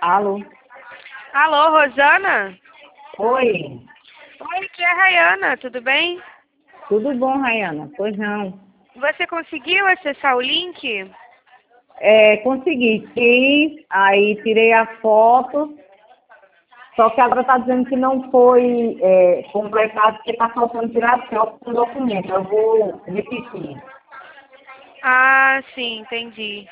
Alô? Alô, Rosana? Oi, Oi, aqui é a Rayana, tudo bem? tudo bom, Rayana? Pois não. Você conseguiu acessar o link? Consegui, fiz, aí tirei a foto, só que agora está dizendo que não foi completado, porque está faltando tirar a foto do documento. Eu vou repetir. Ah, sim, entendi.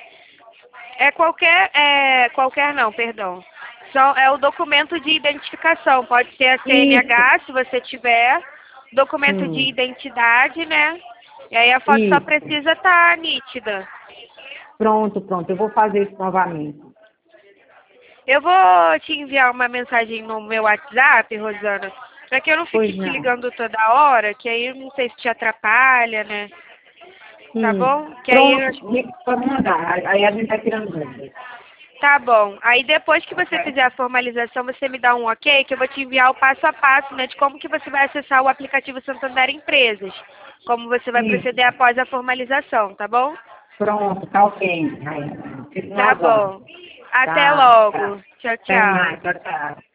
Qualquer não, perdão. É o documento de identificação, pode ser a Isso, CNH, se você tiver, documento de sim, identidade, né? E aí a foto só isso. precisa estar nítida. Pronto, eu vou fazer isso novamente. Eu vou te enviar uma mensagem no meu WhatsApp, Rosana, para que eu não fique Pois te não. ligando toda hora, que aí eu não sei se te atrapalha, né? Tá Sim. bom? Que aí Pronto, pode mandar. Aí a gente vai tirando dúvidas. tá bom. Aí depois que você fizer a formalização, você me dá um ok, que eu vou te enviar o passo a passo, né, de como que você vai acessar o aplicativo Santander Empresas. Como você vai proceder Isso. após a formalização, tá bom? Pronto, tá ok. Rayana. Fico no Tá aguardo. bom. Até Tá, tá. logo. Tchau, Até tchau. mais, tchau, tchau.